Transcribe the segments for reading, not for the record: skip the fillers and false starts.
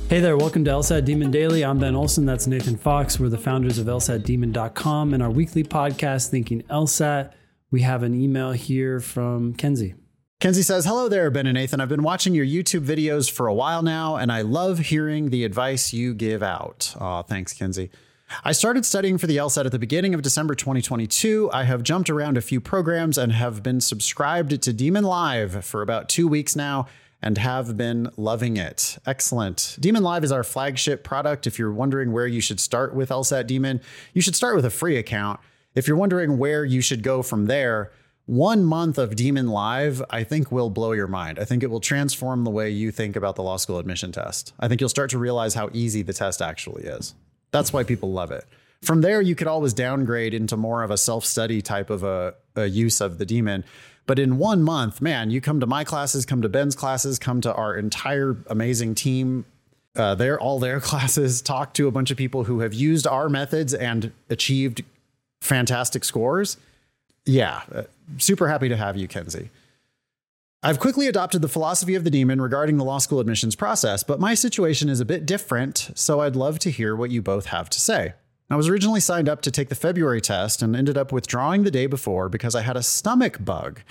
Hey there, welcome to LSAT Demon Daily. I'm Ben Olson, that's Nathan Fox. We're the founders of LSATdemon.com and our weekly podcast, Thinking LSAT. We have an email here from Kenzie. Kenzie says, hello there, Ben and Nathan. I've been watching your YouTube videos for a while now, and I love hearing the advice you give out. Aw, thanks, Kenzie. I started studying for the LSAT at the beginning of December 2022. I have jumped around a few programs and have been subscribed to Demon Live for about 2 weeks now and have been loving it. Excellent. Demon Live is our flagship product. If you're wondering where you should start with LSAT Demon, you should start with a free account. If you're wondering where you should go from there, 1 month of Demon Live, I think, will blow your mind. I think it will transform the way you think about the law school admission test. I think you'll start to realize how easy the test actually is. That's why people love it. From there, you could always downgrade into more of a self-study type of a use of the Demon. But in 1 month, man, you come to my classes, come to Ben's classes, come to our entire amazing team, all their classes, talk to a bunch of people who have used our methods and achieved fantastic scores. Yeah, super happy to have you, Kenzie. I've quickly adopted the philosophy of the Demon regarding the law school admissions process, but my situation is a bit different, so I'd love to hear what you both have to say. I was originally signed up to take the February test and ended up withdrawing the day before because I had a stomach bug.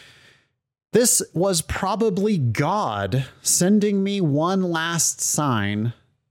This was probably God sending me one last sign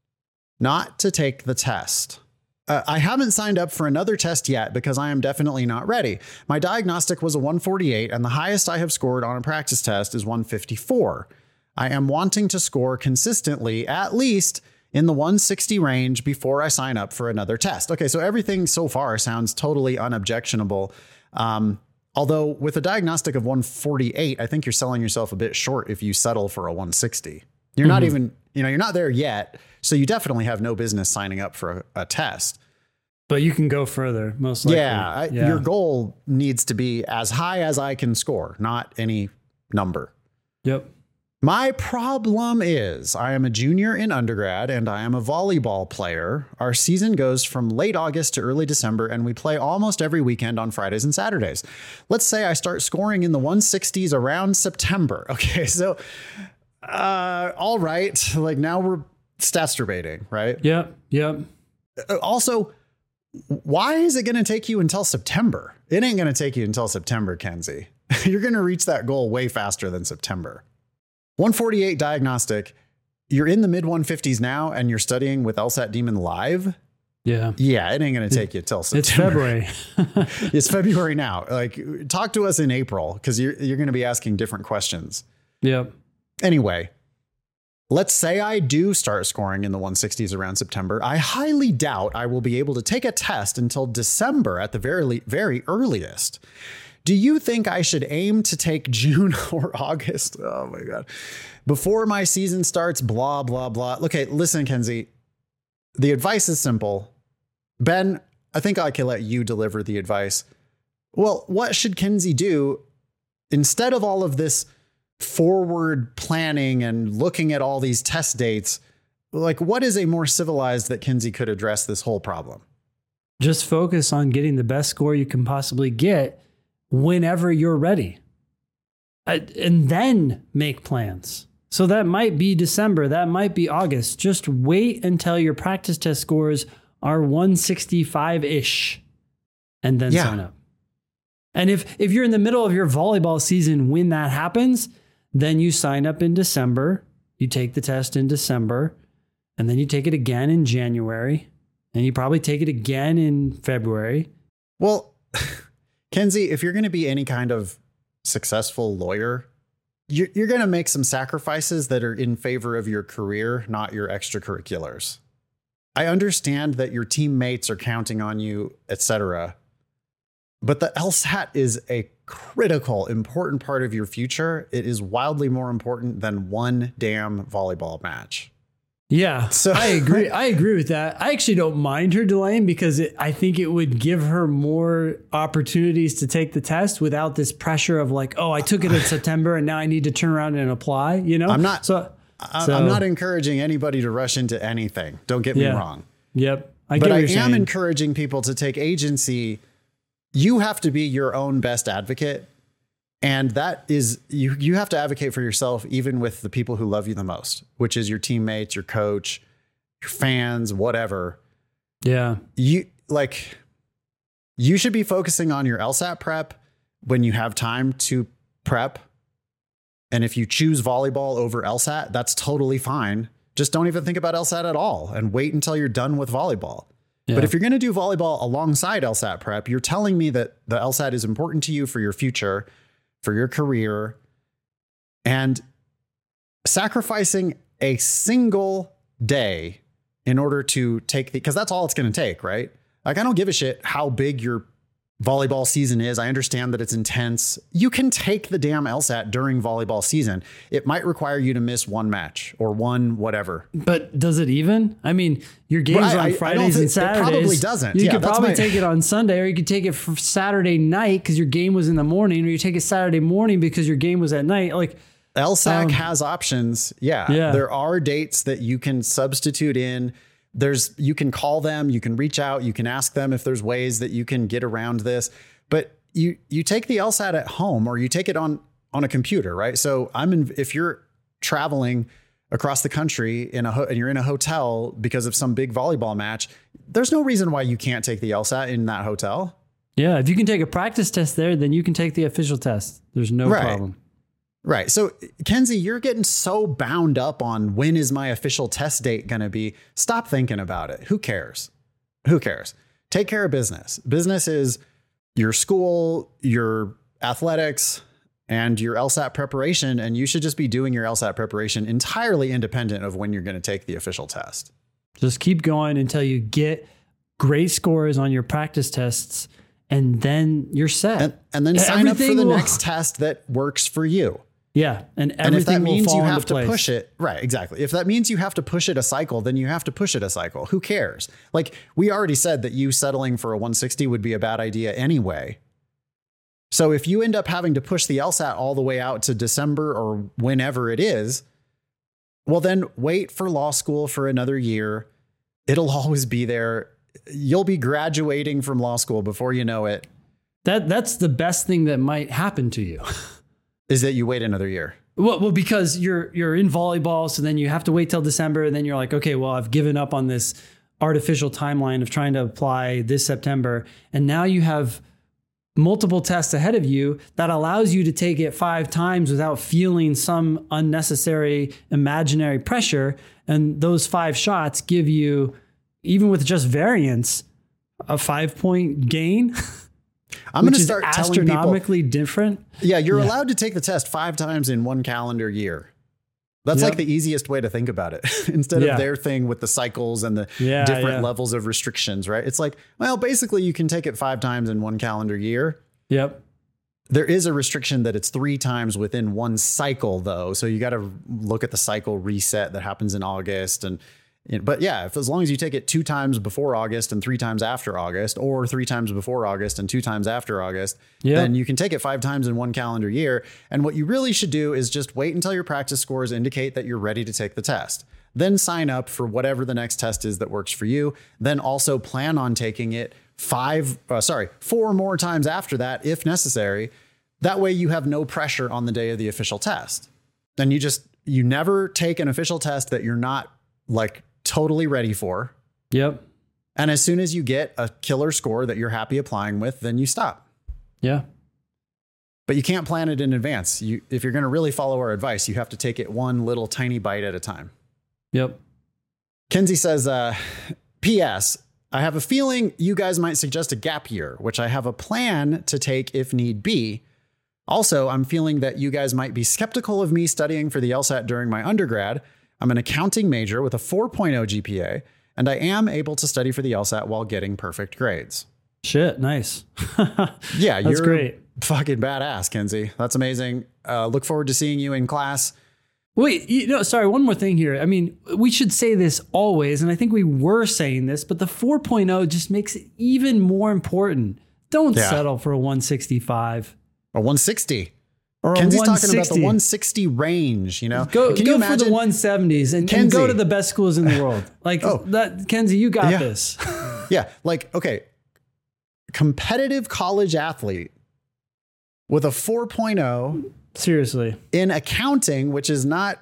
not to take the test. I haven't signed up for another test yet because I am definitely not ready. My diagnostic was a 148 and the highest I have scored on a practice test is 154. I am wanting to score consistently at least in the 160 range before I sign up for another test. Okay, so everything so far sounds totally unobjectionable. Although with a diagnostic of 148, I think you're selling yourself a bit short if you settle for a 160. You're not even, you're not there yet. So you definitely have no business signing up for a test. But you can go further, most likely. Yeah, your goal needs to be as high as I can score, not any number. Yep. My problem is I am a junior in undergrad and I am a volleyball player. Our season goes from late August to early December and we play almost every weekend on Fridays and Saturdays. Let's say I start scoring in the 160s around September. Okay, so all right. Like now we're masturbating, right? Yep. Yep. Also, why is it going to take you until September? It ain't going to take you until September, Kenzie. You're going to reach that goal way faster than September. 148 diagnostic. You're in the mid 150s now and you're studying with LSAT Demon Live. Yeah. Yeah. It ain't going to take you till September. It's February. It's February now. Like talk to us in April because you're going to be asking different questions. Yep. Anyway, let's say I do start scoring in the 160s around September. I highly doubt I will be able to take a test until December at the very earliest. Do you think I should aim to take June or August? Oh my God. Before my season starts, blah, blah, blah. Okay, listen, Kenzie, the advice is simple. Ben, I think I can let you deliver the advice. Well, what should Kenzie do instead of all of this forward planning and looking at all these test dates? Like, what is a more civilized that Kenzie could address this whole problem? Just focus on getting the best score you can possibly get whenever you're ready. And then make plans. So that might be December, that might be August. Just wait until your practice test scores are 165-ish and then sign up. And if you're in the middle of your volleyball season when that happens, then you sign up in December, you take the test in December, and then you take it again in January, and you probably take it again in February. Well, Kenzie, if you're going to be any kind of successful lawyer, you're going to make some sacrifices that are in favor of your career, not your extracurriculars. I understand that your teammates are counting on you, etc. But the LSAT is a critical, important part of your future. It is wildly more important than one damn volleyball match. Yeah, so I agree. I agree with that. I actually don't mind her delaying because I think it would give her more opportunities to take the test without this pressure of like, oh, I took it in September and now I need to turn around and apply. You know, I'm not encouraging anybody to rush into anything. Don't get me wrong. Yep. But I am encouraging people to take agency. You have to be your own best advocate. And that is, you have to advocate for yourself, even with the people who love you the most, which is your teammates, your coach, your fans, whatever. Yeah. You should be focusing on your LSAT prep when you have time to prep. And if you choose volleyball over LSAT, that's totally fine. Just don't even think about LSAT at all and wait until you're done with volleyball. Yeah. But if you're going to do volleyball alongside LSAT prep, you're telling me that the LSAT is important to you for your future, for your career, and sacrificing a single day in order to take because that's all it's going to take, right? Like, I don't give a shit how big your volleyball season is. I understand that it's intense. You can take the damn LSAT during volleyball season. It might require you to miss one match or one whatever. But does it even? I mean, your games on Fridays and Saturdays. It probably doesn't. You could probably take it on Sunday, or you could take it for Saturday night because your game was in the morning, or you take it Saturday morning because your game was at night. Like, LSAC has options. Yeah. There are dates that you can substitute in. You can call them, you can reach out, you can ask them if there's ways that you can get around this. But you take the LSAT at home, or you take it on a computer, right? So if you're traveling across the country and you're in a hotel because of some big volleyball match, there's no reason why you can't take the LSAT in that hotel. Yeah, if you can take a practice test there, then you can take the official test. There's no problem. Right. So, Kenzie, you're getting so bound up on when is my official test date going to be. Stop thinking about it. Who cares? Who cares? Take care of business. Business is your school, your athletics, and your LSAT preparation. And you should just be doing your LSAT preparation entirely independent of when you're going to take the official test. Just keep going until you get great scores on your practice tests, and then you're set. And then sign up for the next test that works for you. Yeah. And if that means you have to push it, right, exactly. If that means you have to push it a cycle, then you have to push it a cycle. Who cares? Like, we already said that you settling for a 160 would be a bad idea anyway. So if you end up having to push the LSAT all the way out to December or whenever it is, well, then wait for law school for another year. It'll always be there. You'll be graduating from law school before you know it. That's the best thing that might happen to you. Is that you wait another year? Well, because you're in volleyball, so then you have to wait till December, and then you're like, okay, well, I've given up on this artificial timeline of trying to apply this September, and now you have multiple tests ahead of you that allows you to take it 5 times without feeling some unnecessary imaginary pressure, and those 5 shots give you, even with just variance, a 5-point gain. I'm going to start astronomically different. Yeah, you're allowed to take the test 5 times in one calendar year. That's like the easiest way to think about it instead of their thing with the cycles and the different levels of restrictions, right? It's like, well, basically you can take it 5 times in one calendar year. Yep. There is a restriction that it's 3 times within one cycle though. So you got to look at the cycle reset that happens in August. But yeah, as long as you take it 2 times before August and 3 times after August, or 3 times before August and 2 times after August, then you can take it 5 times in one calendar year. And what you really should do is just wait until your practice scores indicate that you're ready to take the test. Then sign up for whatever the next test is that works for you. Then also plan on taking it 4 more times after that, if necessary. That way you have no pressure on the day of the official test. Then you never take an official test that you're not like totally ready for. Yep. And as soon as you get a killer score that you're happy applying with, then you stop. Yeah. But you can't plan it in advance. If you're going to really follow our advice, you have to take it one little tiny bite at a time. Yep. Kenzie says, P.S. I have a feeling you guys might suggest a gap year, which I have a plan to take if need be. Also, I'm feeling that you guys might be skeptical of me studying for the LSAT during my undergrad. I'm an accounting major with a 4.0 GPA, and I am able to study for the LSAT while getting perfect grades. Shit, nice. Yeah, you're great. Fucking badass, Kenzie. That's amazing. Look forward to seeing you in class. Wait, sorry, one more thing here. I mean, we should say this always, and I think we were saying this, but the 4.0 just makes it even more important. Don't settle for a 165. A 160. Or Kenzie's a talking about the 160 range, you know? Go for the 170s and go to the best schools in the world. Like that, Kenzie, you got this. Yeah. Like, okay. Competitive college athlete with a 4.0 Seriously. in accounting, which is not,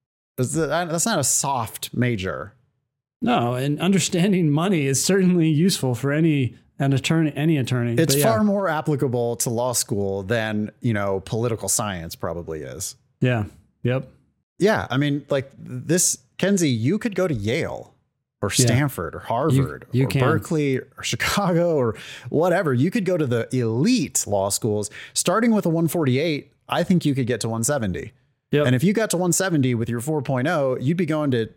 that's not a soft major. No, and understanding money is certainly useful for any attorney. It's far more applicable to law school than, political science probably is. Yeah. Yep. Yeah. I mean, like this, Kenzie, you could go to Yale or Stanford or Harvard or Berkeley or Chicago or whatever. You could go to the elite law schools starting with a 148. I think you could get to 170. Yep. And if you got to 170 with your 4.0, you'd be going to,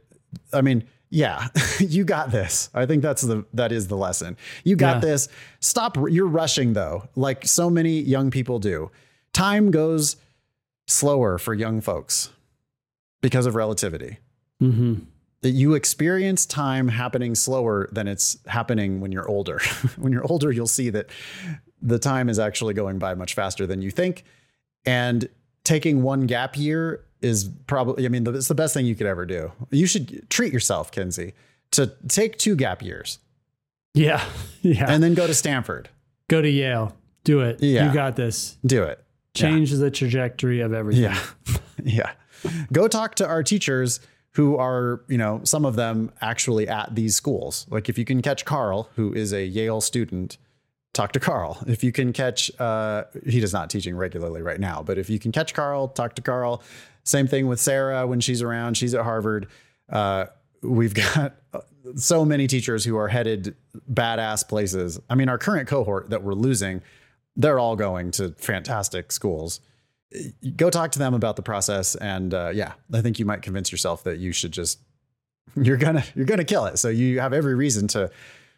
yeah, you got this. I think that is the lesson. You got this. Stop. You're rushing though. Like so many young people do. Time goes slower for young folks because of relativity. Mm-hmm. That you experience time happening slower than it's happening when you're older. When you're older, you'll see that the time is actually going by much faster than you think. And taking one gap year is probably, it's the best thing you could ever do. You should treat yourself, Kenzie, to take 2 gap years. Yeah. Yeah. And then go to Stanford. Go to Yale. Do it. Yeah. You got this. Do it. Change the trajectory of everything. Yeah. Yeah. Go talk to our teachers who are, some of them actually at these schools. Like if you can catch Carl, who is a Yale student, talk to Carl. If you can catch, he does not teaching regularly right now, but if you can catch Carl, talk to Carl. Same thing with Sarah when she's around. She's at Harvard. We've got so many teachers who are headed badass places. I mean, our current cohort that we're losing, they're all going to fantastic schools. Go talk to them about the process. And I think you might convince yourself that you should just, you're gonna kill it. So you have every reason to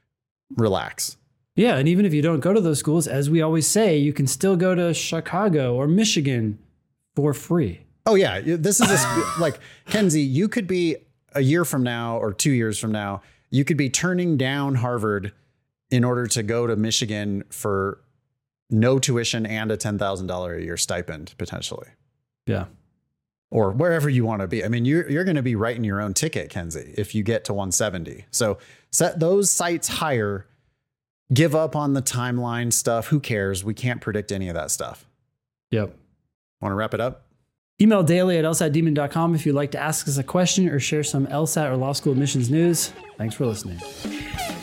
relax. Yeah. And even if you don't go to those schools, as we always say, you can still go to Chicago or Michigan for free. Oh yeah. This is like Kenzie, you could be a year from now or 2 years from now, you could be turning down Harvard in order to go to Michigan for no tuition and a $10,000 a year stipend potentially. Yeah. Or wherever you want to be. I mean, you're going to be writing your own ticket, Kenzie, if you get to 170. So set those sights higher. Give up on the timeline stuff. Who cares? We can't predict any of that stuff. Yep. Want to wrap it up? Email daily@lsatdemon.com if you'd like to ask us a question or share some LSAT or law school admissions news. Thanks for listening.